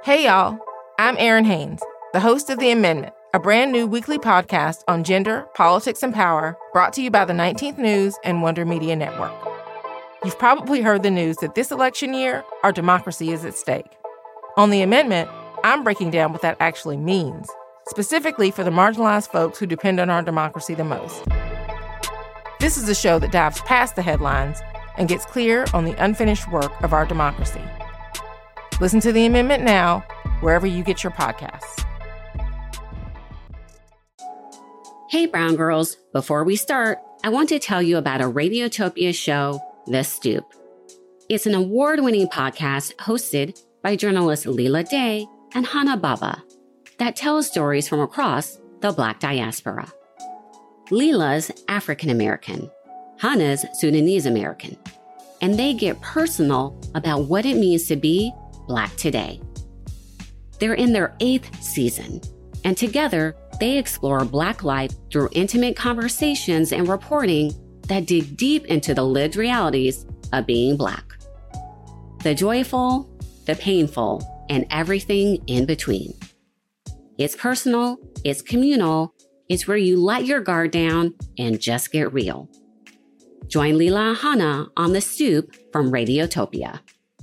Hey y'all, I'm Erin Haynes, the host of The Amendment, a brand new weekly podcast on gender, politics, and power, brought to you by the 19th News and Wonder Media Network. You've probably heard the news that this election year, our democracy is at stake. On The Amendment, I'm breaking down what that actually means, specifically for the marginalized folks who depend on our democracy the most. This is a show that dives past the headlines and gets clear on the unfinished work of our democracy. Listen to The Amendment now, wherever you get your podcasts. Hey, Brown Girls. Before we start, I want to tell you about a Radiotopia show, The Stoop. It's an award-winning podcast hosted by journalists Leila Day and Hannah Baba that tells stories from across the Black diaspora. Leila's African-American, Hannah's Sudanese-American, and they get personal about what it means to be Black today. They're in their 8th season, and together they explore Black life through intimate conversations and reporting that dig deep into the lived realities of being Black. The joyful, the painful, and everything in between. It's personal, it's communal, it's where you let your guard down and just get real. Join Leila and Hannah on The Stoop from Radiotopia.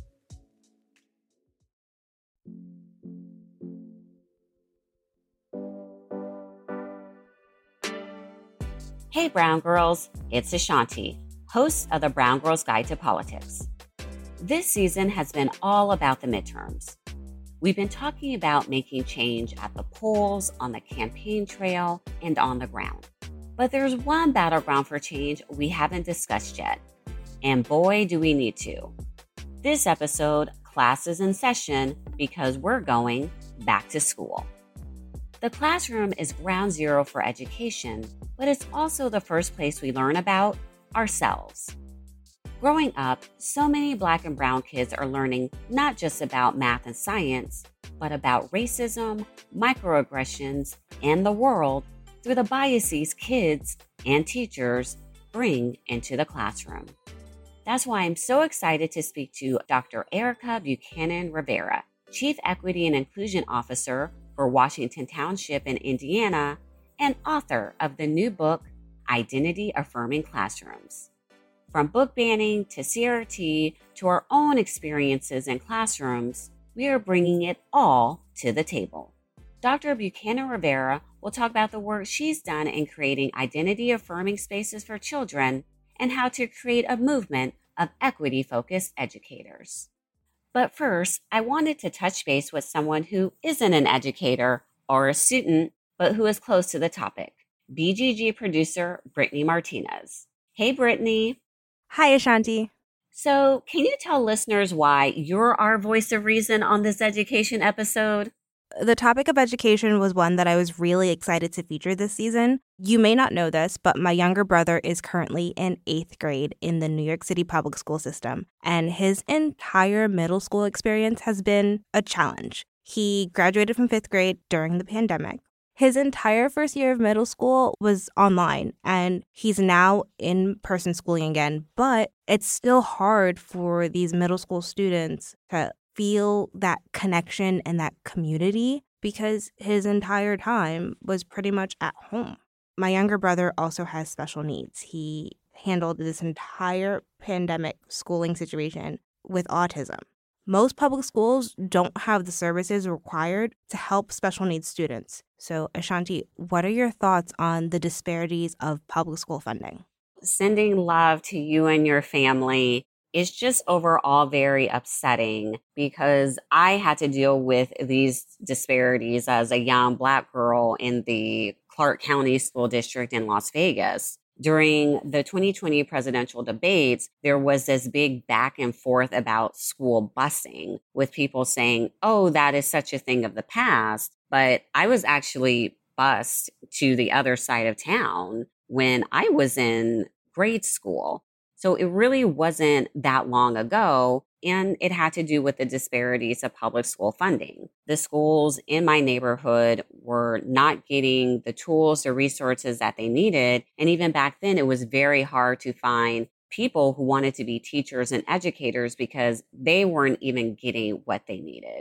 Hey, Brown Girls, it's Ashanti, host of the Brown Girls Guide to Politics. This season has been all about the midterms. We've been talking about making change at the polls, on the campaign trail, and on the ground. But there's one battleground for change we haven't discussed yet. And boy, do we need to. This episode, class is in session because we're going back to school. The classroom is ground zero for education, but it's also the first place we learn about ourselves. Growing up, so many Black and brown kids are learning not just about math and science, but about racism, microaggressions, and the world through the biases kids and teachers bring into the classroom. That's why I'm so excited to speak to Dr. Erica Buchanan Rivera, Chief Equity and Inclusion Officer for Washington Township in Indiana, and author of the new book, Identity Affirming Classrooms. From book banning to CRT to our own experiences in classrooms, we are bringing it all to the table. Dr. Buchanan Rivera will talk about the work she's done in creating identity-affirming spaces for children and how to create a movement of equity-focused educators. But first, I wanted to touch base with someone who isn't an educator or a student, but who is close to the topic, BGG producer Brittany Martinez. Hey, Brittany. Hi, Ashanti. So, can you tell listeners why you're our voice of reason on this education episode? The topic of education was one that I was really excited to feature this season. You may not know this, but my younger brother is currently in 8th grade in the New York City public school system, and his entire middle school experience has been a challenge. He graduated from 5th grade during the pandemic. His entire first year of middle school was online, and he's now in-person schooling again, but it's still hard for these middle school students to feel that connection and that community because his entire time was pretty much at home. My younger brother also has special needs. He handled this entire pandemic schooling situation with autism. Most public schools don't have the services required to help special needs students. So, Ashanti, what are your thoughts on the disparities of public school funding? Sending love to you and your family is just overall very upsetting because I had to deal with these disparities as a young Black girl in the Clark County School District in Las Vegas. During the 2020 presidential debates, there was this big back and forth about school busing with people saying, oh, that is such a thing of the past. But I was actually bused to the other side of town when I was in grade school. So it really wasn't that long ago, and it had to do with the disparities of public school funding. The schools in my neighborhood were not getting the tools or resources that they needed. And even back then, it was very hard to find people who wanted to be teachers and educators because they weren't even getting what they needed.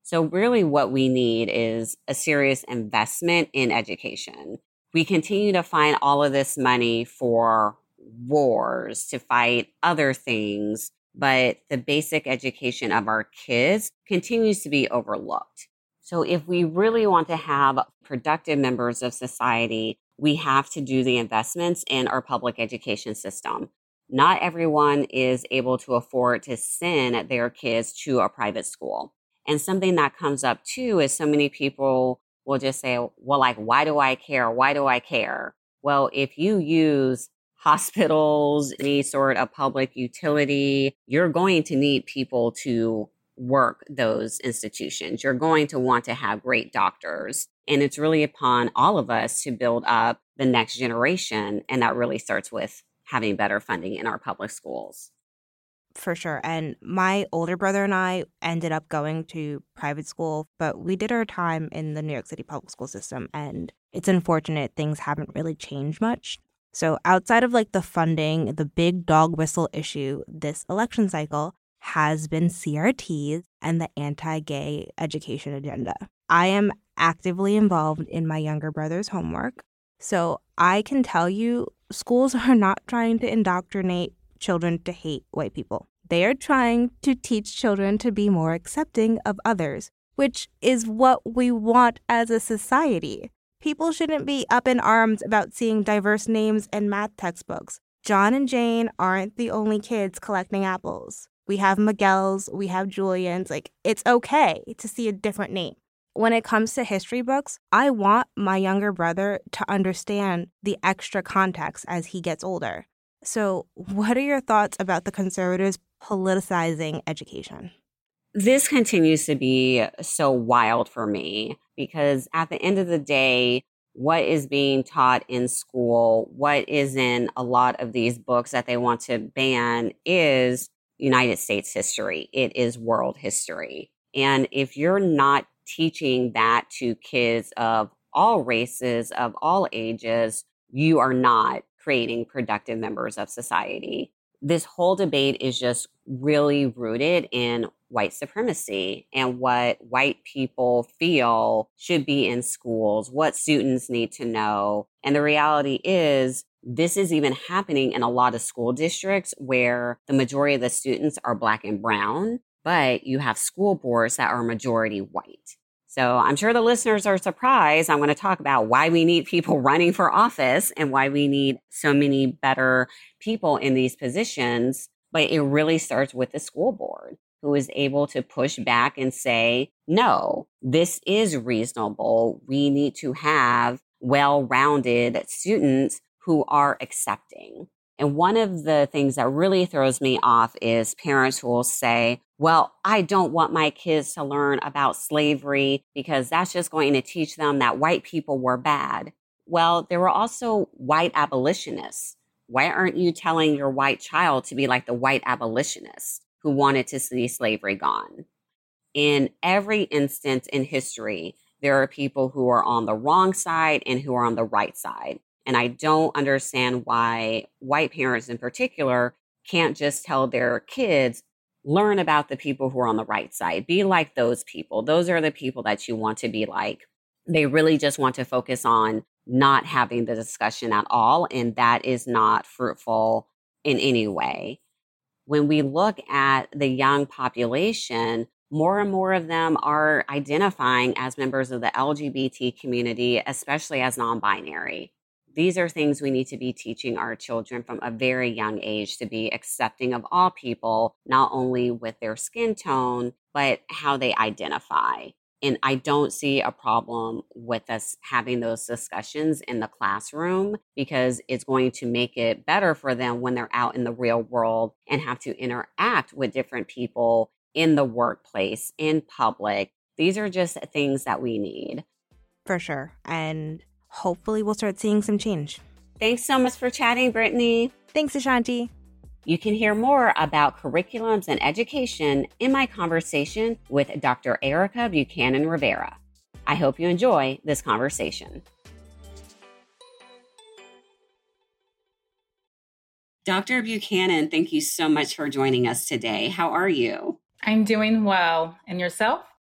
So really what we need is a serious investment in education. We continue to find all of this money for wars, to fight other things, but the basic education of our kids continues to be overlooked. So if we really want to have productive members of society, we have to do the investments in our public education system. Not everyone is able to afford to send their kids to a private school. And something that comes up too is so many people will just say, well, like, why do I care? Why do I care? Well, if you use hospitals, any sort of public utility, you're going to need people to work those institutions. You're going to want to have great doctors. And it's really upon all of us to build up the next generation. And that really starts with having better funding in our public schools. For sure. And my older brother and I ended up going to private school, but we did our time in the New York City public school system. And it's unfortunate things haven't really changed much. So outside of like the funding, the big dog whistle issue this election cycle has been CRTs and the anti-gay education agenda. I am actively involved in my younger brother's homework. So I can tell you schools are not trying to indoctrinate children to hate white people. They are trying to teach children to be more accepting of others, which is what we want as a society. People shouldn't be up in arms about seeing diverse names in math textbooks. John and Jane aren't the only kids collecting apples. We have Miguel's, we have Julian's. Like, it's okay to see a different name. When it comes to history books, I want my younger brother to understand the extra context as he gets older. So what are your thoughts about the conservatives politicizing education? This continues to be so wild for me because at the end of the day, what is being taught in school, what is in a lot of these books that they want to ban is United States history. It is world history. And if you're not teaching that to kids of all races, of all ages, you are not creating productive members of society. This whole debate is just really rooted in white supremacy and what white people feel should be in schools, what students need to know. And the reality is, this is even happening in a lot of school districts where the majority of the students are Black and brown, but you have school boards that are majority white. So I'm sure the listeners are surprised. I'm going to talk about why we need people running for office and why we need so many better people in these positions. But it really starts with the school board, who is able to push back and say, no, this is reasonable. We need to have well-rounded students who are accepting. And one of the things that really throws me off is parents who will say, well, I don't want my kids to learn about slavery because that's just going to teach them that white people were bad. Well, there were also white abolitionists. Why aren't you telling your white child to be like the white abolitionists who wanted to see slavery gone? In every instance in history, there are people who are on the wrong side and who are on the right side. And I don't understand why white parents in particular can't just tell their kids, learn about the people who are on the right side. Be like those people. Those are the people that you want to be like. They really just want to focus on not having the discussion at all. And that is not fruitful in any way. When we look at the young population, more and more of them are identifying as members of the LGBT community, especially as non-binary. These are things we need to be teaching our children from a very young age to be accepting of all people, not only with their skin tone, but how they identify. And I don't see a problem with us having those discussions in the classroom because it's going to make it better for them when they're out in the real world and have to interact with different people in the workplace, in public. These are just things that we need. For sure. And hopefully we'll start seeing some change. Thanks so much for chatting, Brittany. Thanks, Ashanti. You can hear more about curriculums and education in my conversation with Dr. Erica Buchanan Rivera. I hope you enjoy this conversation. Dr. Buchanan, thank you so much for joining us today. How are you? I'm doing well. And yourself?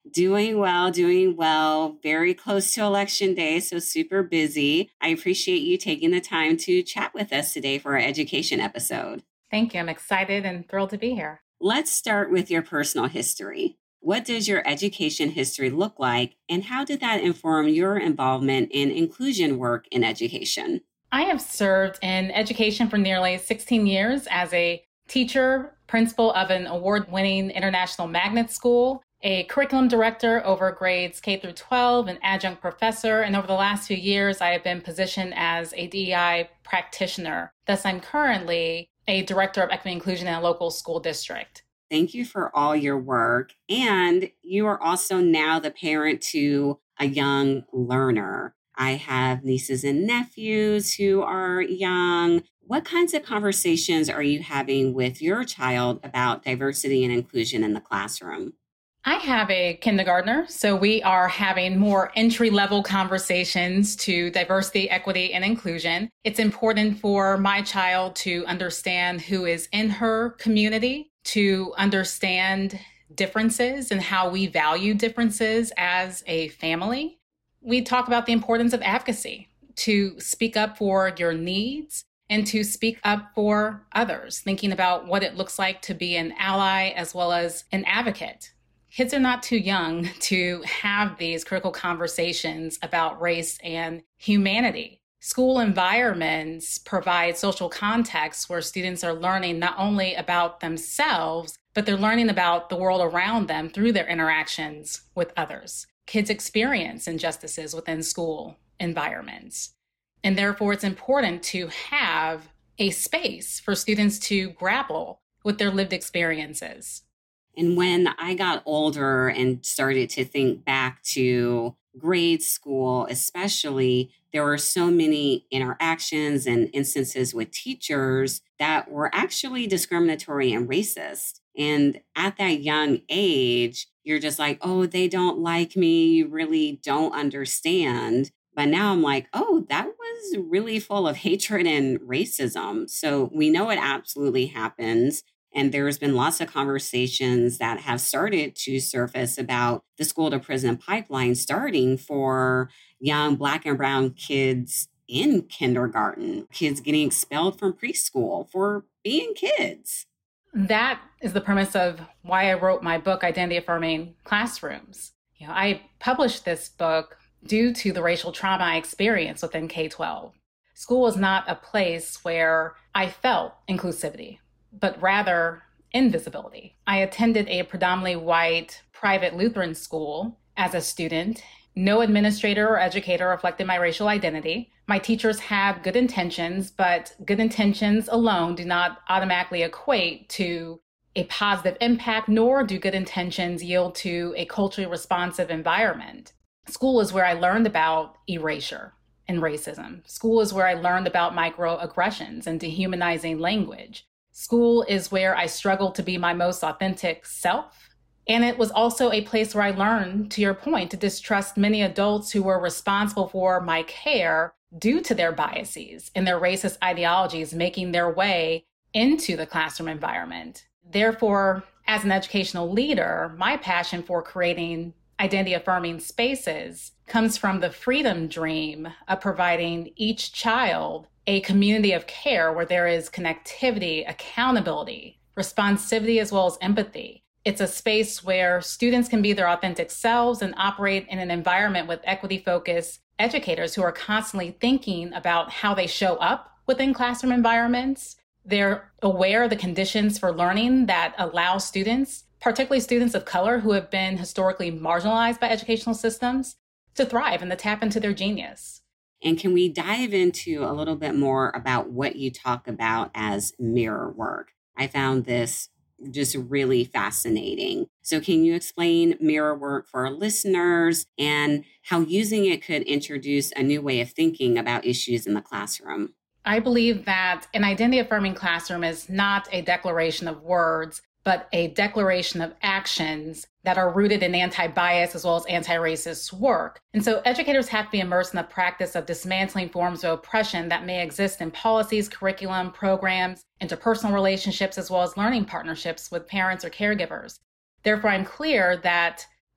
Doing well, doing well. Very close to Election Day, so super busy. I appreciate you taking the time to chat with us today for our education episode. Thank you. I'm excited and thrilled to be here. Let's start with your personal history. What does your education history look like, and how did that inform your involvement in inclusion work in education? I have served in education for nearly 16 years as a teacher, principal of an award-winning international magnet school, a curriculum director over grades K through 12, an adjunct professor, and over the last few years, I have been positioned as a DEI practitioner. Thus, I'm currently a director of equity and inclusion in a local school district. Thank you for all your work. And you are also now the parent to a young learner. I have nieces and nephews who are young. What kinds of conversations are you having with your child about diversity and inclusion in the classroom? I have a kindergartner, so we are having more entry-level conversations to diversity, equity, and inclusion. It's important for my child to understand who is in her community, to understand differences and how we value differences as a family. We talk about the importance of advocacy, to speak up for your needs and to speak up for others, thinking about what it looks like to be an ally as well as an advocate. Kids are not too young to have these critical conversations about race and humanity. School environments provide social contexts where students are learning not only about themselves, but they're learning about the world around them through their interactions with others. Kids experience injustices within school environments. And therefore, it's important to have a space for students to grapple with their lived experiences. And when I got older and started to think back to grade school, especially, there were so many interactions and instances with teachers that were actually discriminatory and racist. And at that young age, you're just like, oh, they don't like me. You really don't understand. But now I'm like, oh, that was really full of hatred and racism. So we know it absolutely happens. And there's been lots of conversations that have started to surface about the school to prison pipeline starting for young Black and brown kids in kindergarten, kids getting expelled from preschool for being kids. That is the premise of why I wrote my book, Identity Affirming Classrooms. I published this book due to the racial trauma I experienced within K-12. School is not a place where I felt inclusivity, but rather invisibility. I attended a predominantly white private Lutheran school as a student. No administrator or educator reflected my racial identity. My teachers had good intentions, but good intentions alone do not automatically equate to a positive impact, nor do good intentions yield to a culturally responsive environment. School is where I learned about erasure and racism. School is where I learned about microaggressions and dehumanizing language. School is where I struggled to be my most authentic self. And it was also a place where I learned, to your point, to distrust many adults who were responsible for my care due to their biases and their racist ideologies making their way into the classroom environment. Therefore, as an educational leader, my passion for creating identity-affirming spaces comes from the freedom dream of providing each child a community of care where there is connectivity, accountability, responsivity, as well as empathy. It's a space where students can be their authentic selves and operate in an environment with equity-focused educators who are constantly thinking about how they show up within classroom environments. They're aware of the conditions for learning that allow students, particularly students of color who have been historically marginalized by educational systems, to thrive and to tap into their genius. And can we dive into a little bit more about what you talk about as mirror work? I found this just really fascinating. So can you explain mirror work for our listeners and how using it could introduce a new way of thinking about issues in the classroom? I believe that an identity-affirming classroom is not a declaration of words, but a declaration of actions that are rooted in anti-bias as well as anti-racist work. And so educators have to be immersed in the practice of dismantling forms of oppression that may exist in policies, curriculum, programs, interpersonal relationships, as well as learning partnerships with parents or caregivers. Therefore, I'm clear that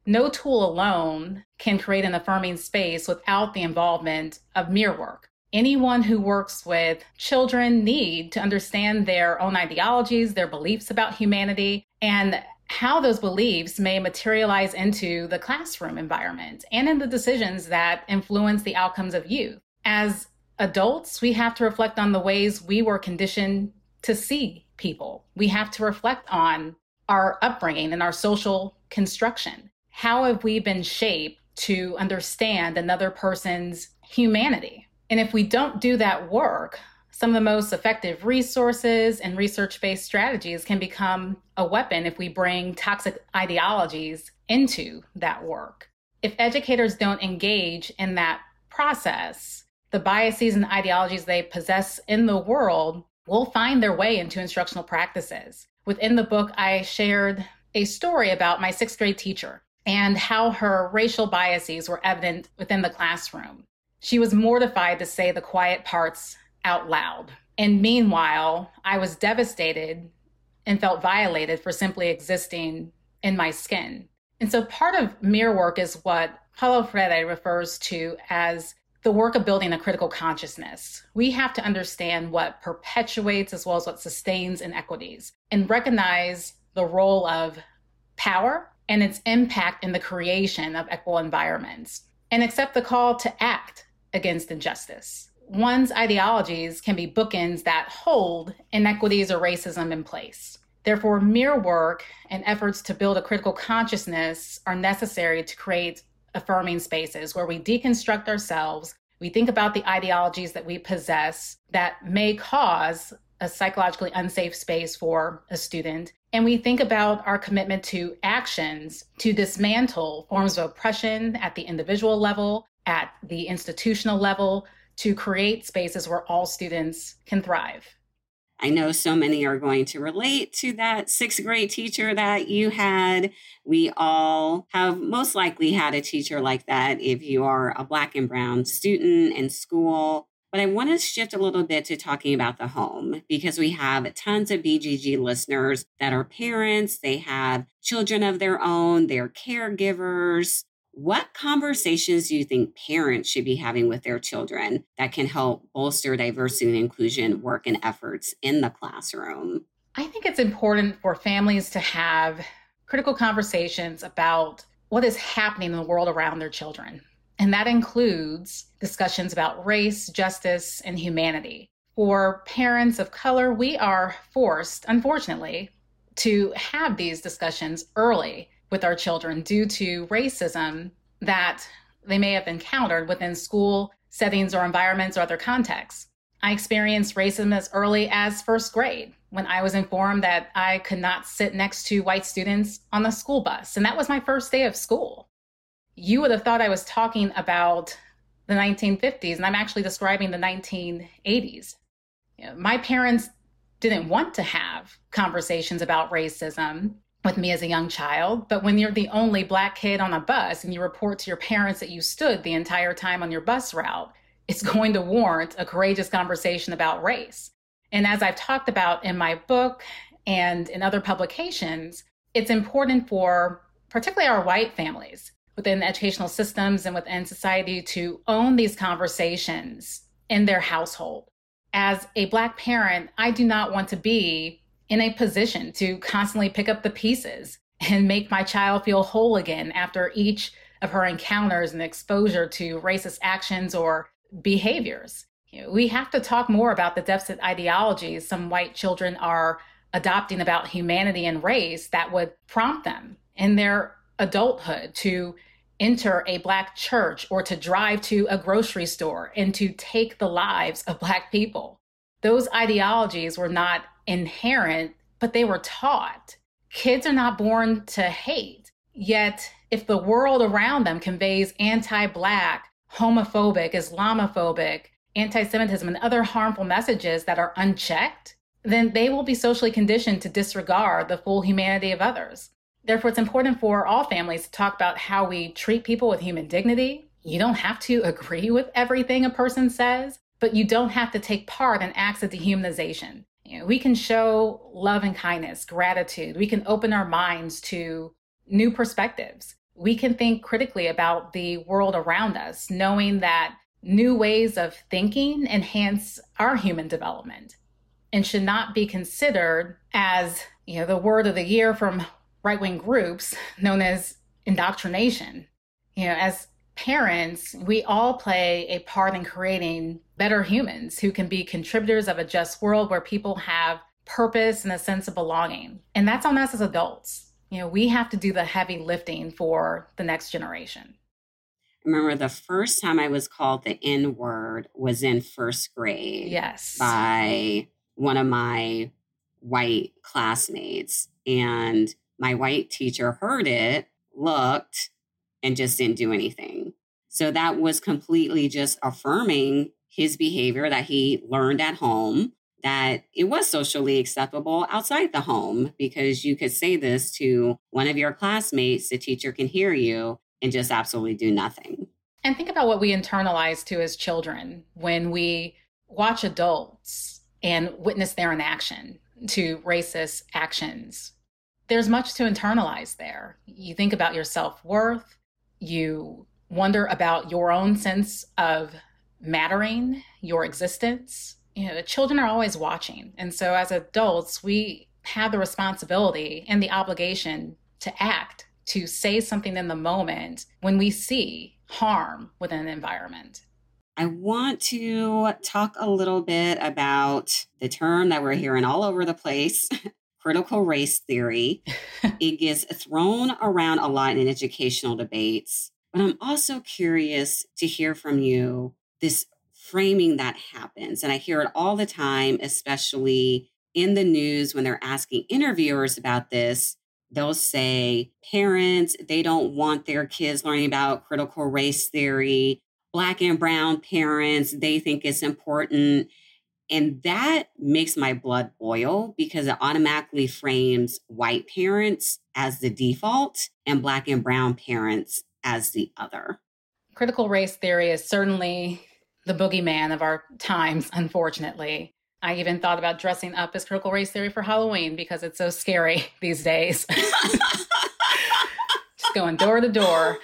no tool alone can create an affirming space without the involvement of mirror work. Anyone who works with children need to understand their own ideologies, their beliefs about humanity, and how those beliefs may materialize into the classroom environment and in the decisions that influence the outcomes of youth. As adults, we have to reflect on the ways we were conditioned to see people. We have to reflect on our upbringing and our social construction. How have we been shaped to understand another person's humanity? And if we don't do that work, some of the most effective resources and research-based strategies can become a weapon if we bring toxic ideologies into that work. If educators don't engage in that process, the biases and ideologies they possess in the world will find their way into instructional practices. Within the book, I shared a story about my 6th grade teacher and how her racial biases were evident within the classroom. She was mortified to say the quiet parts out loud. And meanwhile, I was devastated and felt violated for simply existing in my skin. And so part of mirror work is what Paulo Freire refers to as the work of building a critical consciousness. We have to understand what perpetuates as well as what sustains inequities and recognize the role of power and its impact in the creation of equitable environments and accept the call to act against injustice. One's ideologies can be bookends that hold inequities or racism in place. Therefore, mirror work and efforts to build a critical consciousness are necessary to create affirming spaces where we deconstruct ourselves, we think about the ideologies that we possess that may cause a psychologically unsafe space for a student, and we think about our commitment to actions to dismantle forms of oppression at the individual level, at the institutional level, to create spaces where all students can thrive. I know so many are going to relate to that 6th grade teacher that you had. We all have most likely had a teacher like that if you are a Black and brown student in school. But I want to shift a little bit to talking about the home because we have tons of BGG listeners that are parents. They have children of their own, they're caregivers. What conversations do you think parents should be having with their children that can help bolster diversity and inclusion work and efforts in the classroom? I think it's important for families to have critical conversations about what is happening in the world around their children. And that includes discussions about race, justice, and humanity. For parents of color, we are forced, unfortunately, to have these discussions early with our children due to racism that they may have encountered within school settings or environments or other contexts. I experienced racism as early as 1st grade when I was informed that I could not sit next to white students on the school bus. And that was my first day of school. You would have thought I was talking about the 1950s, and I'm actually describing the 1980s. My parents didn't want to have conversations about racism with me as a young child, but when you're the only Black kid on a bus and you report to your parents that you stood the entire time on your bus route, it's going to warrant a courageous conversation about race. And as I've talked about in my book and in other publications, it's important for particularly our white families within educational systems and within society to own these conversations in their household. As a Black parent, I do not want to be in a position to constantly pick up the pieces and make my child feel whole again after each of her encounters and exposure to racist actions or behaviors. We have to talk more about the deficit ideologies some white children are adopting about humanity and race that would prompt them in their adulthood to enter a Black church or to drive to a grocery store and to take the lives of Black people. Those ideologies were not inherent, but they were taught. Kids are not born to hate. Yet, if the world around them conveys anti-Black, homophobic, Islamophobic, anti-Semitism, and other harmful messages that are unchecked, then they will be socially conditioned to disregard the full humanity of others. Therefore, it's important for all families to talk about how we treat people with human dignity. You don't have to agree with everything a person says, but you don't have to take part in acts of dehumanization. We can show love and kindness, gratitude. We can open our minds to new perspectives. we can think critically about the world around us, knowing that new ways of thinking enhance our human development and should not be considered as, the word of the year from right-wing groups known as indoctrination. As parents, we all play a part in creating better humans who can be contributors of a just world where people have purpose and a sense of belonging. And that's on us as adults. We have to do the heavy lifting for the next generation. I remember the first time I was called the N-word was in first grade. Yes. By one of my white classmates. And my white teacher heard it, looked, and just didn't do anything. So that was completely just affirming his behavior that he learned at home, that it was socially acceptable outside the home, because you could say this to one of your classmates, the teacher can hear you, and just absolutely do nothing. And think about what we internalize too as children when we watch adults and witness their inaction to racist actions. There's much to internalize there. You think about your self-worth. You wonder about your own sense of mattering, your existence. Children are always watching. And so as adults, we have the responsibility and the obligation to act, to say something in the moment when we see harm within an environment. I want to talk a little bit about the term that we're hearing all over the place, critical race theory. It gets thrown around a lot in educational debates, but I'm also curious to hear from you this framing that happens. And I hear it all the time, especially in the news when they're asking interviewers about this. They'll say parents, they don't want their kids learning about critical race theory. Black and brown parents, they think it's important. And that makes my blood boil because it automatically frames white parents as the default and Black and brown parents as the other. Critical race theory is certainly the boogeyman of our times, unfortunately. I even thought about dressing up as critical race theory for Halloween because it's so scary these days. Just going door to door.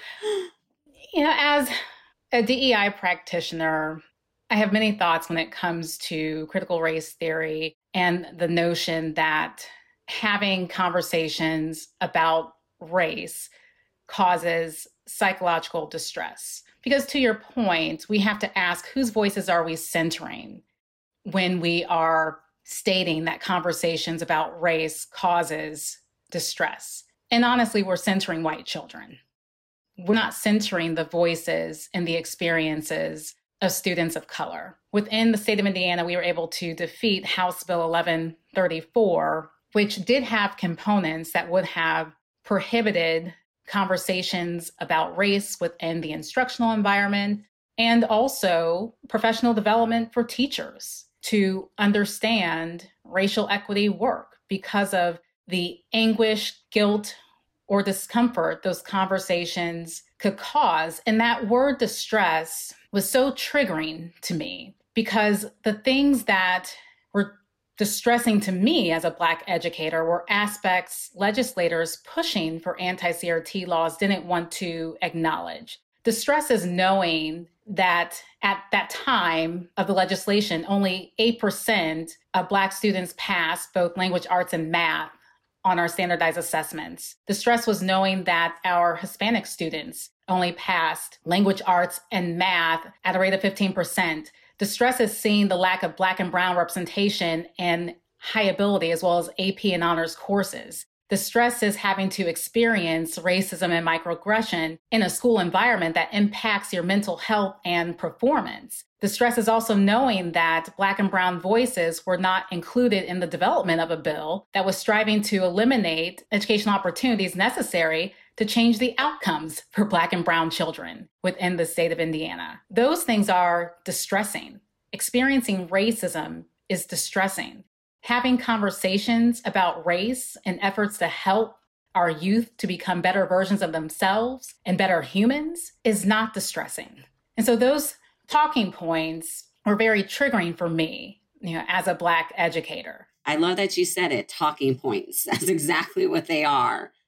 As a DEI practitioner, I have many thoughts when it comes to critical race theory and the notion that having conversations about race causes psychological distress. Because to your point, we have to ask whose voices are we centering when we are stating that conversations about race causes distress. And honestly, we're centering white children. We're not centering the voices and the experiences of students of color. Within the state of Indiana, we were able to defeat House Bill 1134, which did have components that would have prohibited conversations about race within the instructional environment, and also professional development for teachers to understand racial equity work because of the anguish, guilt, or discomfort those conversations could cause. And that word distress was so triggering to me because the things that were distressing to me as a Black educator were aspects legislators pushing for anti-CRT laws didn't want to acknowledge. Distress is knowing that at that time of the legislation, only 8% of Black students passed both language arts and math on our standardized assessments. The stress was knowing that our Hispanic students only passed language arts and math at a rate of 15%. The stress is seeing the lack of Black and brown representation and high ability as well as AP and honors courses. The stress is having to experience racism and microaggression in a school environment that impacts your mental health and performance. The stress is also knowing that Black and brown voices were not included in the development of a bill that was striving to eliminate educational opportunities necessary to change the outcomes for Black and brown children within the state of Indiana. Those things are distressing. Experiencing racism is distressing. Having conversations about race and efforts to help our youth to become better versions of themselves and better humans is not distressing. And so those talking points were very triggering for me, as a Black educator. I love that you said it, talking points. That's exactly what they are.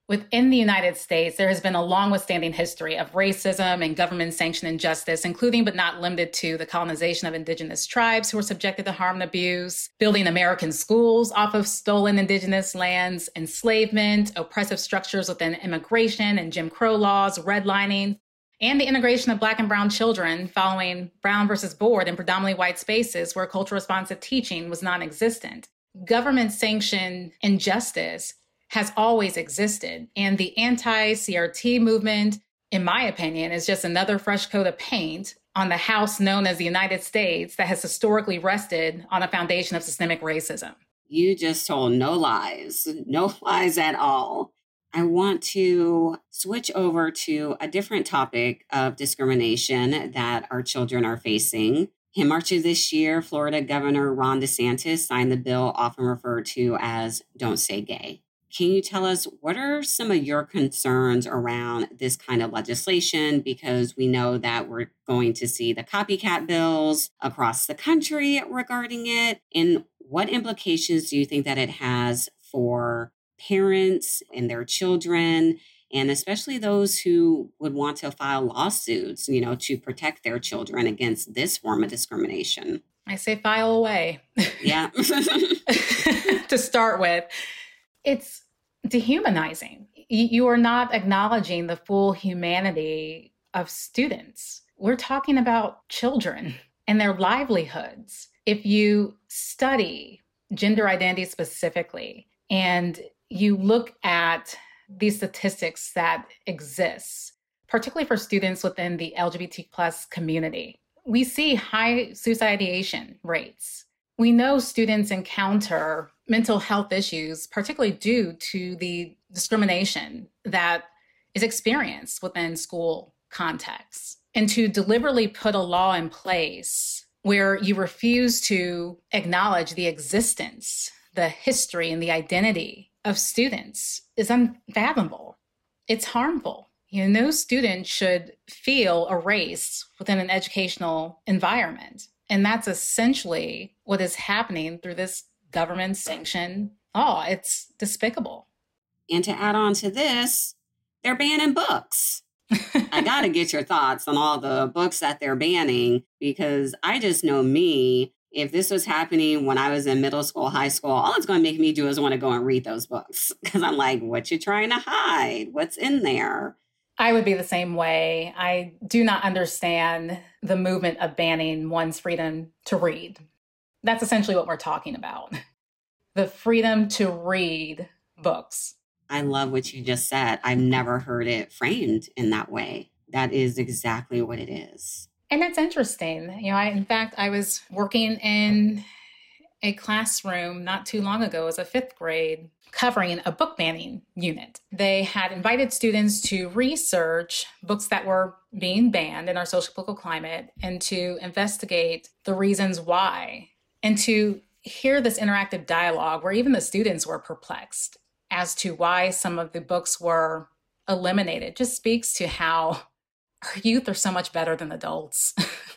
Within the United States, there has been a long withstanding history of racism and government-sanctioned injustice, including but not limited to the colonization of indigenous tribes who were subjected to harm and abuse, building American schools off of stolen indigenous lands, enslavement, oppressive structures within immigration and Jim Crow laws, redlining, and the integration of Black and brown children following Brown versus Board in predominantly white spaces where cultural responsive teaching was non-existent. Government-sanctioned injustice has always existed. And the anti-CRT movement, in my opinion, is just another fresh coat of paint on the house known as the United States that has historically rested on a foundation of systemic racism. You just told no lies at all. I want to switch over to a different topic of discrimination that our children are facing. In March of this year, Florida Governor Ron DeSantis signed the bill often referred to as Don't Say Gay. Can you tell us what are some of your concerns around this kind of legislation? Because we know that we're going to see the copycat bills across the country regarding it. And what implications do you think that it has for parents and their children, and especially those who would want to file lawsuits, to protect their children against this form of discrimination? I say file away. Yeah. To start with, it's dehumanizing. You are not acknowledging the full humanity of students. We're talking about children and their livelihoods. If you study gender identity specifically and you look at these statistics that exist, particularly for students within the LGBT plus community, we see high suicidation rates. We know students encounter mental health issues, particularly due to the discrimination that is experienced within school contexts. And to deliberately put a law in place where you refuse to acknowledge the existence, the history, and the identity of students is unfathomable. It's harmful. No student should feel erased within an educational environment. And that's essentially what is happening through this government-sanctioned law. It's despicable. And to add on to this, they're banning books. I got to get your thoughts on all the books that they're banning, because I just know me, if this was happening when I was in middle school, high school, all it's going to make me do is want to go and read those books. Because I'm like, what you trying to hide? What's in there? I would be the same way. I do not understand the movement of banning one's freedom to read. That's essentially what we're talking about. The freedom to read books. I love what you just said. I've never heard it framed in that way. That is exactly what it is. And it's interesting. In fact, I was working in a classroom not too long ago as a fifth grade, covering a book banning unit. They had invited students to research books that were being banned in our social political climate and to investigate the reasons why, and to hear this interactive dialogue where even the students were perplexed as to why some of the books were eliminated. Just speaks to how our youth are so much better than adults.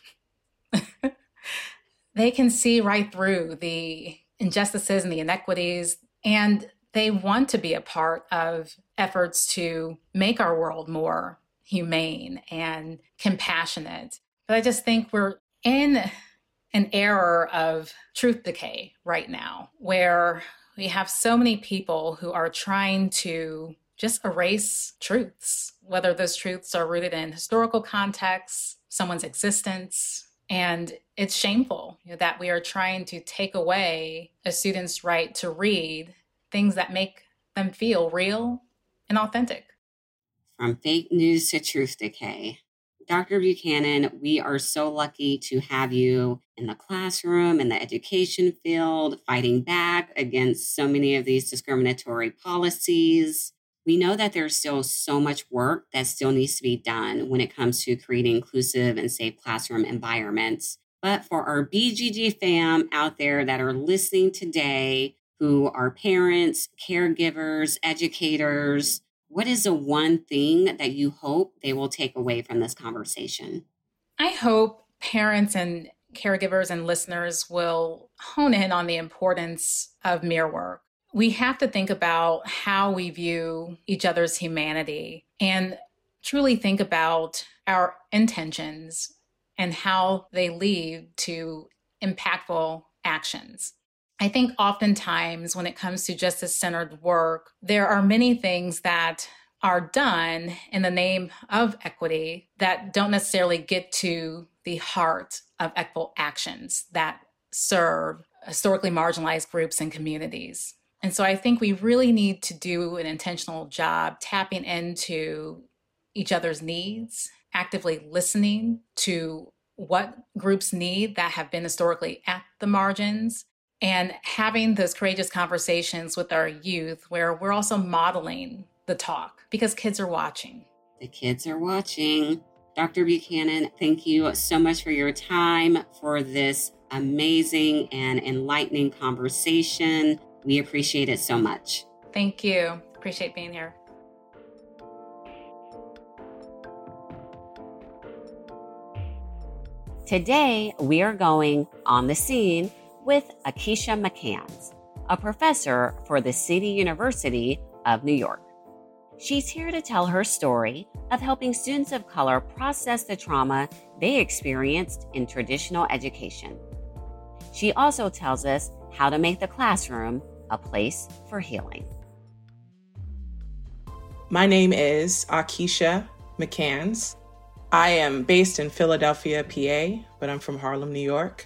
They can see right through the injustices and the inequities, and they want to be a part of efforts to make our world more humane and compassionate. But I just think we're in an era of truth decay right now, where we have so many people who are trying to just erase truths, whether those truths are rooted in historical contexts, someone's existence. And it's shameful that we are trying to take away a student's right to read things that make them feel real and authentic. From fake news to truth decay. Dr. Buchanan, we are so lucky to have you in the classroom, in the education field, fighting back against so many of these discriminatory policies. We know that there's still so much work that still needs to be done when it comes to creating inclusive and safe classroom environments. But for our BGG fam out there that are listening today, who are parents, caregivers, educators, what is the one thing that you hope they will take away from this conversation? I hope parents and caregivers and listeners will hone in on the importance of mirror work. we have to think about how we view each other's humanity and truly think about our intentions and how they lead to impactful actions. I think oftentimes when it comes to justice-centered work, there are many things that are done in the name of equity that don't necessarily get to the heart of equitable actions that serve historically marginalized groups and communities. And so I think we really need to do an intentional job tapping into each other's needs, actively listening to what groups need that have been historically at the margins, and having those courageous conversations with our youth where we're also modeling the talk because kids are watching. The kids are watching. Dr. Buchanan, thank you so much for your time, for this amazing and enlightening conversation. We appreciate it so much. Thank you. Appreciate being here. Today, we are going on the scene with Akeisha McCanns, a professor for the City University of New York. She's here to tell her story of helping students of color process the trauma they experienced in traditional education. She also tells us how to make the classroom a place for healing. My name is Akeisha McCanns. I am based in Philadelphia, PA, but I'm from Harlem, New York.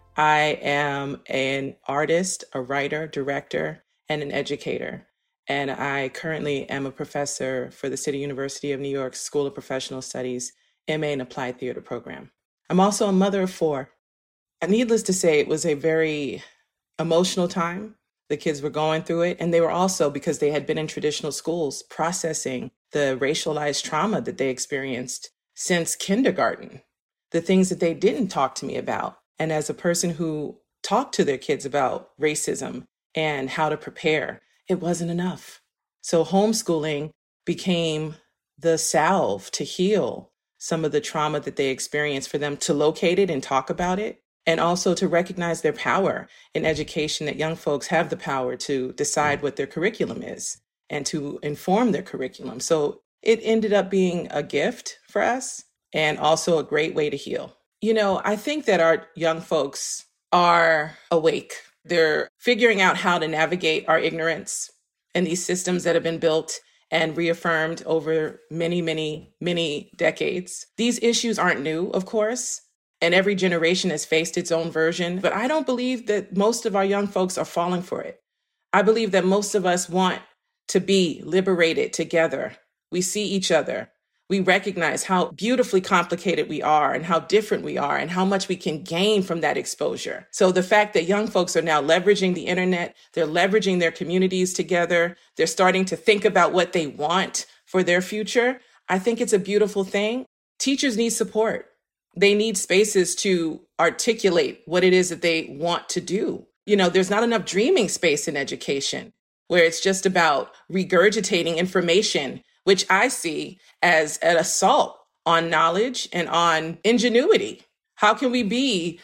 I am an artist, a writer, director, and an educator. And I currently am a professor for the City University of New York's School of Professional Studies, MA in Applied Theater program. I'm also a mother of 4. And needless to say, it was a very emotional time. The kids were going through it. And they were also, because they had been in traditional schools, processing the racialized trauma that they experienced since kindergarten, the things that they didn't talk to me about. And as a person who talked to their kids about racism and how to prepare, it wasn't enough. So homeschooling became the salve to heal some of the trauma that they experienced, for them to locate it and talk about it, and also to recognize their power in education, that young folks have the power to decide what their curriculum is and to inform their curriculum. So it ended up being a gift for us and also a great way to heal. You know, I think that our young folks are awake. They're figuring out how to navigate our ignorance and these systems that have been built and reaffirmed over many, many, many decades. These issues aren't new, of course, and every generation has faced its own version, but I don't believe that most of our young folks are falling for it. I believe that most of us want to be liberated together. We see each other. We recognize how beautifully complicated we are and how different we are and how much we can gain from that exposure. So the fact that young folks are now leveraging the internet, they're leveraging their communities together, they're starting to think about what they want for their future, I think it's a beautiful thing. Teachers need support. They need spaces to articulate what it is that they want to do. You know, there's not enough dreaming space in education where it's just about regurgitating information, which I see as an assault on knowledge and on ingenuity. How can we be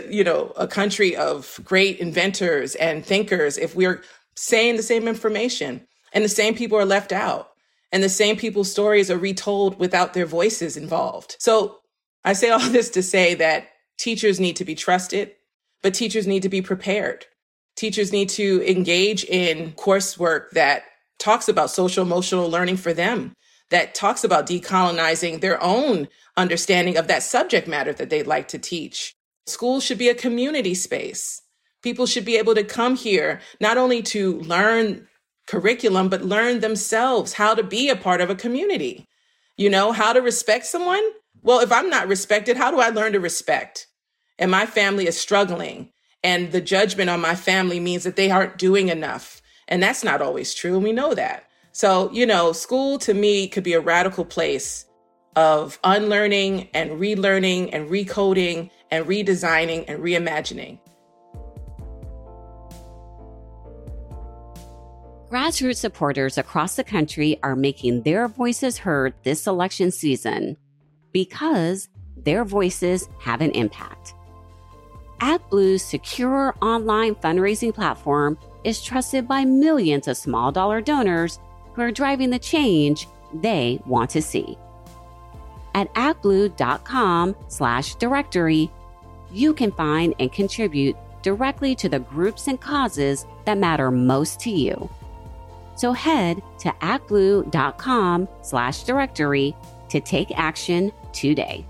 a country of great inventors and thinkers if we're saying the same information and the same people are left out and the same people's stories are retold without their voices involved? So I say all this to say that teachers need to be trusted, but teachers need to be prepared. Teachers need to engage in coursework that talks about social emotional learning for them, that talks about decolonizing their own understanding of that subject matter that they'd like to teach. Schools should be a community space. People should be able to come here not only to learn curriculum, but learn themselves how to be a part of a community. You know, how to respect someone. Well, if I'm not respected, how do I learn to respect? And my family is struggling, and the judgment on my family means that they aren't doing enough. And that's not always true, and we know that. So, you know, school to me could be a radical place of unlearning and relearning and recoding and redesigning and reimagining. Grassroots supporters across the country are making their voices heard this election season because their voices have an impact. ActBlue's secure online fundraising platform is trusted by millions of small dollar donors who are driving the change they want to see. At actblue.com/directory, you can find and contribute directly to the groups and causes that matter most to you. So head to actblue.com/directory to take action today.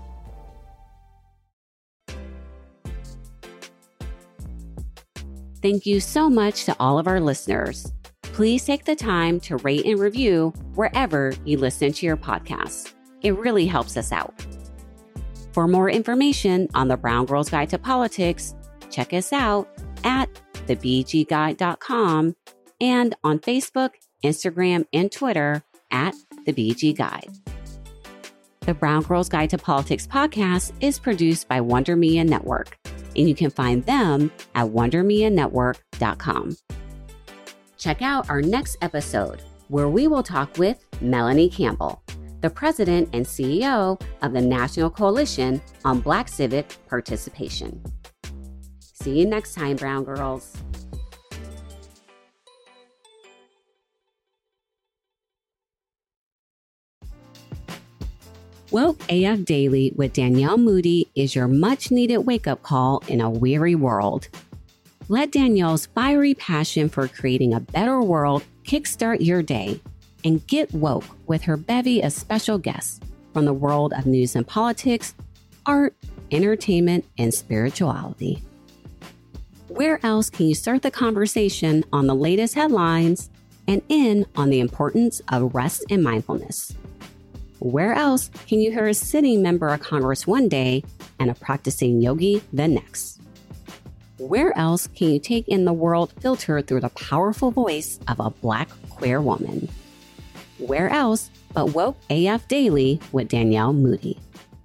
Thank you so much to all of our listeners. Please take the time to rate and review wherever you listen to your podcasts. It really helps us out. For more information on the Brown Girls Guide to Politics, check us out at thebgguide.com and on Facebook, Instagram, and Twitter at The BG Guide. The Brown Girls Guide to Politics podcast is produced by Wonder Media Network, and you can find them at wondermedianetwork.com. Check out our next episode, where we will talk with Melanie Campbell, the president and CEO of the National Coalition on Black Civic Participation. See you next time, Brown Girls. Woke AF Daily with Danielle Moody is your much-needed wake-up call in a weary world. Let Danielle's fiery passion for creating a better world kickstart your day, and get woke with her bevy of special guests from the world of news and politics, art, entertainment, and spirituality. Where else can you start the conversation on the latest headlines and in on the importance of rest and mindfulness? Where else can you hear a sitting member of Congress one day and a practicing yogi the next? Where else can you take in the world filtered through the powerful voice of a Black queer woman? Where else but Woke AF Daily with Danielle Moody?